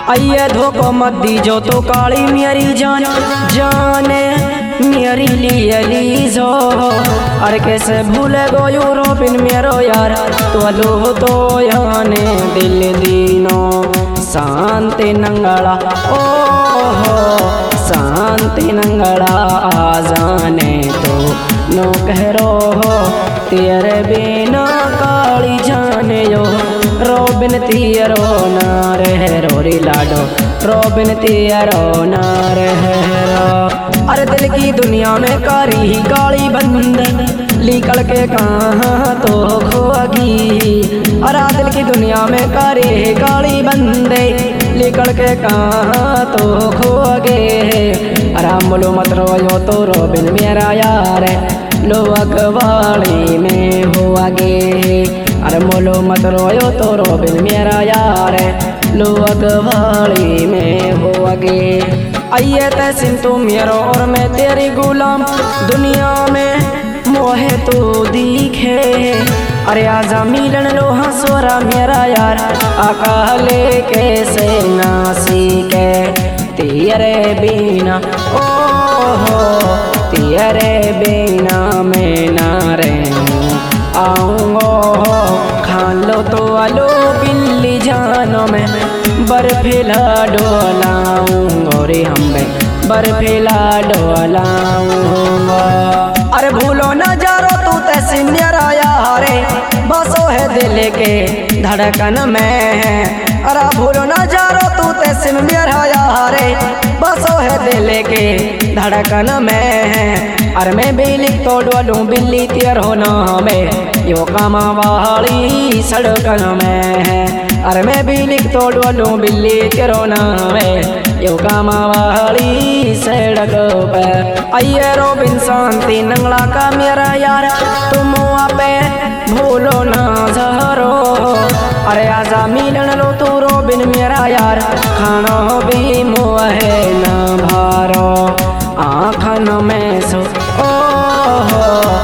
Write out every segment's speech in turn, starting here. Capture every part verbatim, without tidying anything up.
आइए धोखो मत दीजो तो काली मेरी जान जाने मेरी लिए लीजो। अरे कैसे भूले गो यू रोबिन मेरो यार तो लो तो याने दिल दीनो शांति नंगला ओ हो शांति नंगला आ जाने तो नो कहरो हो तेरे बिना काली जाने यो रोबिन तियरो ना रह रोरी लाडो रोबिन तियरो ना रह रो। अरे दिल की दुनिया में कारी काली बंद निकल के कहाँ तो खोगी। अरे दिल की दुनिया में कारी काली बंदे निकल के कहाँ तो खोगे। अरे बोलो मत रोयो तो रोबिन मेरा यार लो अखबारी में हो आगे। अरे बोलो मत रोयो तो रोबिन मेरा यार लो अखबारी में हो आगे। आइए तैसिन तू मेरो और मैं तेरी गुलाम दुनिया में मोहे तो दिखे। अरे आजा मिलन लो हंसोरा मेरा यार अकाले कैसे नासी के तेरे बिना ओ हो तेरे बिना मैं ना रहूं आऊंगो खान लो तो आलो बिल्ली जानो में बर्फीला डोलाऊंगो रे हम बर्फीला डोलाऊंगो। अरे भूलो न जारो तू तैसी मेरा यारे बसो है दिल के धड़कन में। अरे भूलो न जारो तू तैसी मेरा यारे बसो है दिल के धड़कन में। अरे मैं बिल्ली तो डोलूं बिल्ली तेर हो ना में यो कामा वाली सड़कन में। अरे मैं बिल्ली तो डोलूं बिल्ली तेरो ना में यो कामा वाली सड़क पे। आइए रोबिन शांति नंगला का मेरा यार तुम पे भूलो ना जहरो। अरे आजा मिलन लो तू रोबिन मेरा यार खाना भी मुहे ना भारो आँखन में सो ओ हो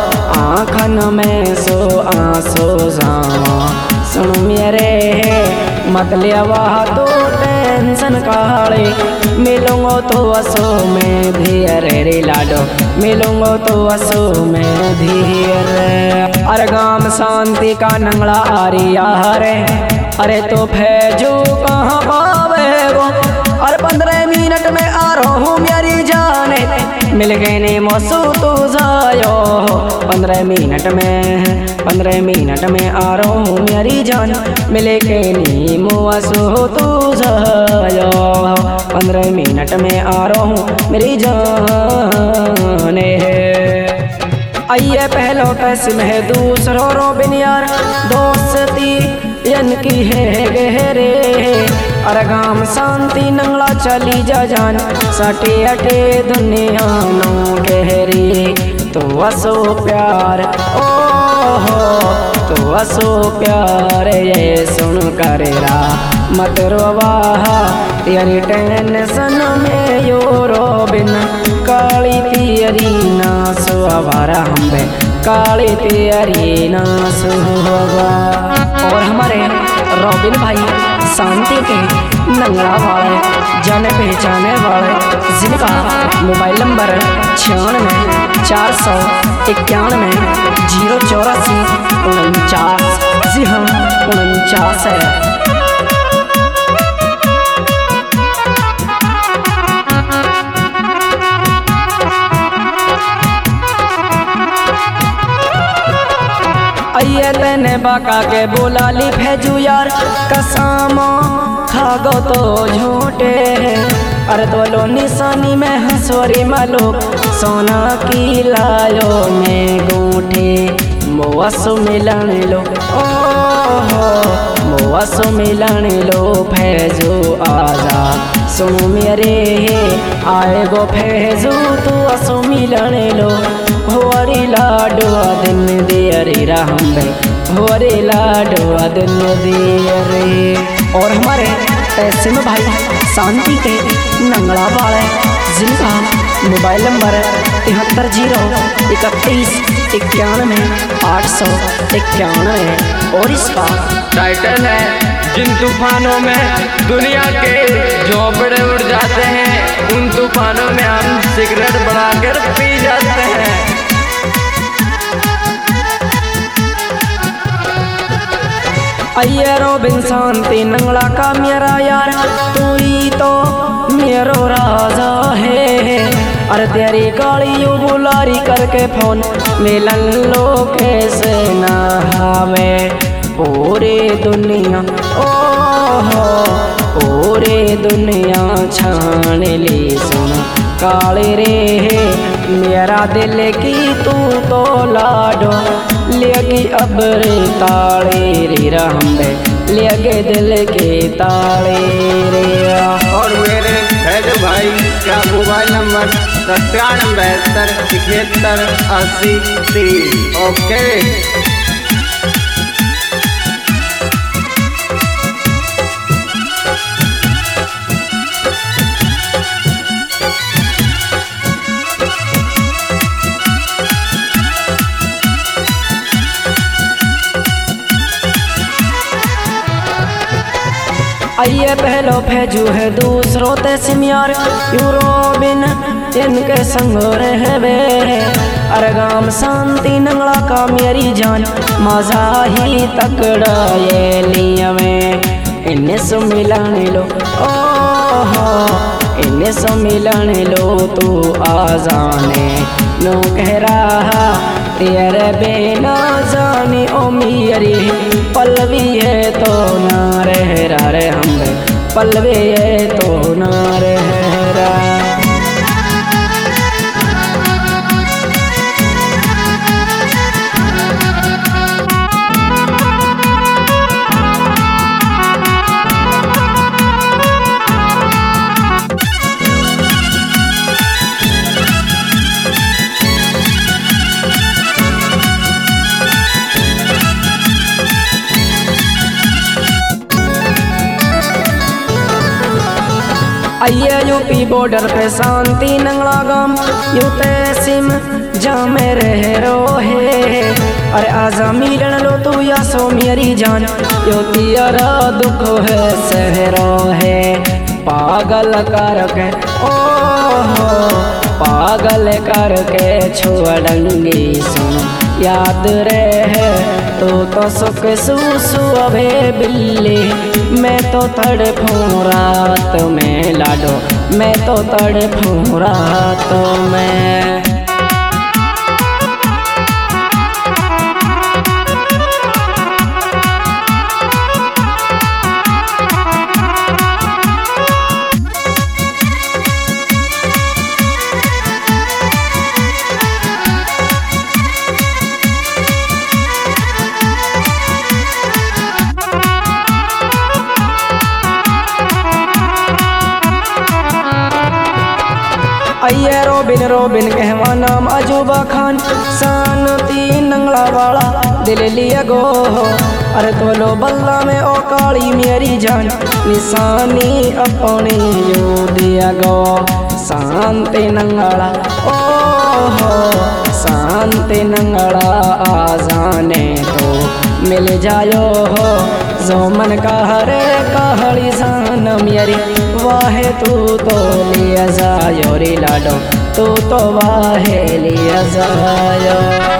आँखन में सो आंसू जावा सुन मेरे मतलब तो टेंशन काले मिलूंगो तो असो में धीर रे लाडो मिलूंगो तो असो में धीर। अरे गाम शांति का नंगला आ रिया रे अरे तो फैजू कहाँ पावे वो। अरे पंद्रह मिनट में आ रहा हूँ मेरी जाने मिल गए ने मौसू तू जायो। पंद्रह मिनट में पंद्रह मिनट में आ रहा हूँ मेरी जान मिले के नी मौसू तू जायो। पंद्रह मिनट में आ रहा हूँ मेरी जान। आइए पहलो पैसे है दूसरो रोबिन यार दोस्ती यन की है गहरे। अरे गाम शांति नंगला चली जा जान सटे अटे दुनिया नो गहरी तो असो प्यार ओ हो तो असो प्यार ये सुन करेरा मत रोवाहा तेरी टेंशन में यो रोबिन काली तेरी ना सुहारा हमें काली तेरी ना सुहावा। और हमारे रोबिन भाई शांति के नंगला वाले जाने पहचाने वाले जिनका मोबाइल नंबर छियानवे चार सौ इक्यानवे जीरो चौरासी उनचास जी हाँ उनचास है। आइए तेने बाका के बोला ली भेजू यार कसम खागो तो झूठे। अरे तो लो निशानी में हंसोरी मालो सोना की लायो में गूठे मोसो मिलन लो ओ हो मोसो मिलन लो भेजू आजा सुनो मेरे आए गो भेजू तू असो मिलन लो होरी लाडुआ दिन दियरी राम होरी लाडुआ दिन दियरी। और हमारे ऐसे में भाई शांति के नंगला वाले जिनका मोबाइल नंबर तिहत्तर जीरो इकतीस इक्यानवे आठ सौ इक्यानवे। और इसका टाइटल है जिन तूफानों में दुनिया के झोंपड़े उड़ जाते हैं, उन तूफानों में हम सिगरेट बढ़ाकर पी जाते हैं। आइए रोबिन शांति नंगला का मेरा यार, तू ही तो मेरो राजा है। अरे तेरी गाड़ी यू बुलारी करके फोन मिलन लो कैसे ना हमें पूरे दुनिया ओहो पूरे दुनिया छान ली सुन काले रे मेरा दिल की तू तो लाडो लेगी अब रे ताले रे रहम्बे लेगे दिल के ताले रे। और मेरे फैजू भाई का मोबाइल नंबर सत्तानवे बहत्तर इकहत्तर अस्सी तीन। ओके आइए पहलो भेजू है दूसरो ते सिमियार यूरोबिन इनके संग रहबे। अरे गाम शांति नंगला का मेरी जान मजा ही तकड़ा ये लिया में इन्हें सो मिलन लो ओहो इन्हें सो मिलन लो तू आजाने नो कह रहा तेरे बेना जानी ओ मेरी पल्लवी है तो ना रह रे हम पल्लवी है तो ना रह रा। आइए यूपी बॉर्डर पे शांति नंगला गाम यू तहसीम जामे रह रो है। अरे आजा मिलन लो तू या सो मेरी जान यो तेरा दुख है सहरो है पागल करके ओहो पागल करके छोड़ंगी सुन याद रहे तो तो सुख सुसु अभे बिल्ली मैं तो तड़फूं रात में लाडो मैं तो तड़फूं रात में। आइए रोबिन रोबिन कहवा नाम अजूबा खान शांति नंगला वाला दिल लिया गो। अरे तो लो बल्ला में ओ काली मेरी जान निशानी अपनी यू दिया गो शांति नंगला ओहो शांति नंगला आ जाने तो मिल जायो हो जो मन कहरे कहड़ी जान मेरी वाहे तू तो लिया जायो रे लाडो तू तो वाहे लिया जायो।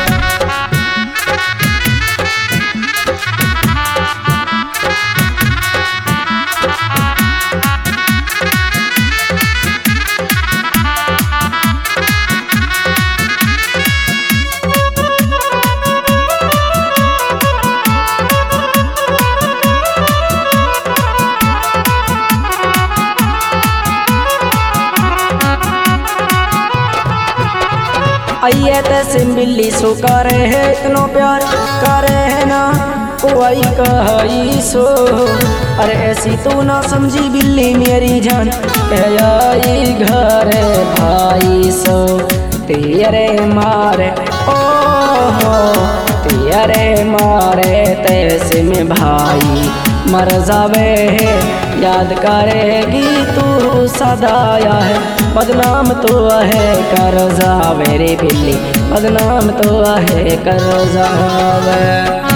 आइए तैसे बिल्ली सो करे है इतनो प्यार करे है ना कोई कही सो। अरे ऐसी तू ना समझी बिल्ली मेरी जान आई घर भाई सो तेरे मारे ओहो तेरे मारे तैसे में भाई मर जावे है, याद करेगी तू सदाया है, बदनाम तो है कर जावे रे बिल्ली, बदनाम तो है कर जावे।